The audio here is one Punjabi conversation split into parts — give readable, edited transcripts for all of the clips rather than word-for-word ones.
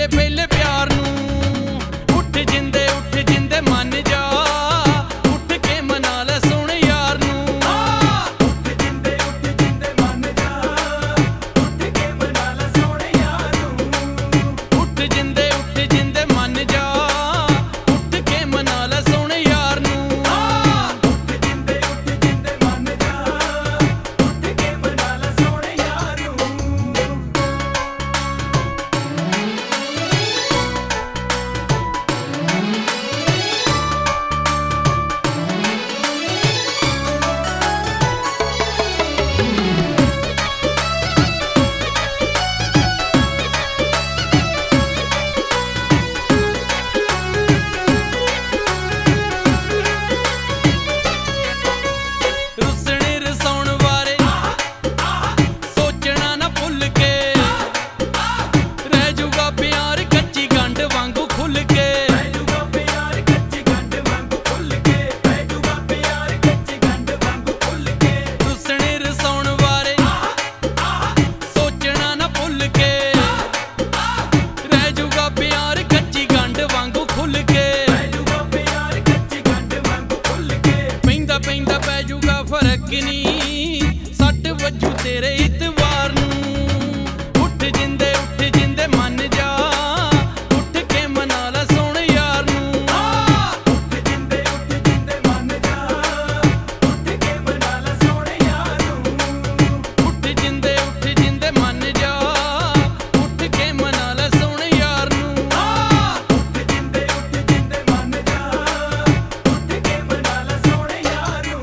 ਪਹਿਲੇ ਪਿਆਰ ਨੂੰ। ਉੱਠ ਜਿੰਦੇ ਮੰਨ ਜਾ, ਉੱਠ ਕੇ ਮਨਾ ਲੈ ਸੋਹਣੇ ਯਾਰ ਨੂੰ। ਉੱਠ ਜਿੰਦੇ ਮੰਨ ਜਾ, ਉੱਠ ਕੇ ਮਨਾ ਲੈ ਸੋਹਣੇ ਯਾਰ ਨੂੰ। ਉੱਠ ਜਿੰਦੇ ਮੰਨ ਜਾ, ਉੱਠ ਕੇ ਮਨਾ ਲੈ ਸੋਹਣੇ ਯਾਰ ਨੂੰ। ਉੱਠ ਜਿੰਦੇ ਮੰਨ ਜਾ, ਉੱਠ ਕੇ ਮਨਾ ਲੈ ਸੋਹਣੇ ਯਾਰ ਨੂੰ। ਰੁੱਸਣੇ ਰਸਾਉਣ ਬਾਰੇ ਸੋਚਣਾ ਨਾ ਭੁੱਲ ਕੇ, ਰਹਿ ਜੂਗਾ ਪਿਆਰ ਕੱਚੀ ਗੰਢ ਵਾਂਗੂ ਖੁੱਲ ਕੇ। ਪੈ ਜੂਗਾ ਪਿਆਰ ਕੱਚੀ ਗੰਢ ਵਾਂਗੂ ਖੁੱਲ ਕੇ, ਪੈ ਜੂਗਾ ਪਿਆਰ ਕੱਚੀ ਗੰਢ ਵਾਂਗੂ ਖੁੱਲ ਕੇ। ਰੁੱਸਣੇ ਰਸਾਉਣ ਬਾਰੇ ਸੋਚਣਾ ਨਾ ਭੁੱਲ ਕੇ, ਰਹਿ ਜੂਗਾ ਪਿਆਰ ਕੱਚੀ ਗੰਢ ਵਾਂਗੂ ਖੁੱਲ ਕੇ। ਪੈ ਜੂਗਾ ਪਿਆਰ ਕੱਚੀ ਗੰਢ ਵਾਂਗੂ ਖੁੱਲ ਕੇ। ਪੈਂਦਾ ਪੈ ਜੂਗਾ ਫਰਕ ਨੀ, ਸੱਟ ਵੱਜੂ ਤੇਰੇ ਇਤਵਾਰ ਨੂੰ। ਉੱਠ ਜਿੰਦੇ ਮੰਨ ਜਾ, ਉੱਠ ਕੇ ਮਨਾ ਲੈ ਸੋਹਣੇ ਯਾਰ ਨੂੰ। ਉੱਠ ਜਿੰਦੇ ਮੰਨ ਜਾ, ਉੱਠ ਕੇ ਮਨਾ ਲੈ ਸੋਹਣੇ ਯਾਰ ਨੂੰ। ਉੱਠ ਜਿੰਦੇ ਮੰਨ ਜਾ, ਉੱਠ ਕੇ ਮਨਾ ਲੈ ਸੋਹਣੇ ਯਾਰ ਨੂੰ। ਉੱਠ ਜਿੰਦੇ ਮੰਨ ਜਾ, ਉੱਠ ਕੇ ਮਨਾ ਲੈ ਸੋਹਣੇ ਯਾਰ ਨੂੰ।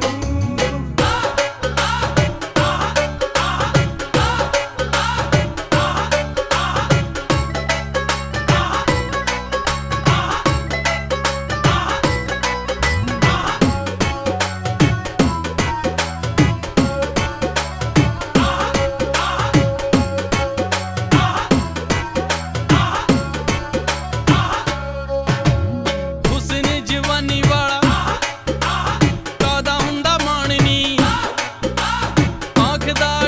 ਹੁਸਨ ਜਵਾਨੀ ਵਾਲਾ ਕਾਦਾ ਹੁੰਦਾ ਮਾਣ ਨੀ, ਆਖਦਾ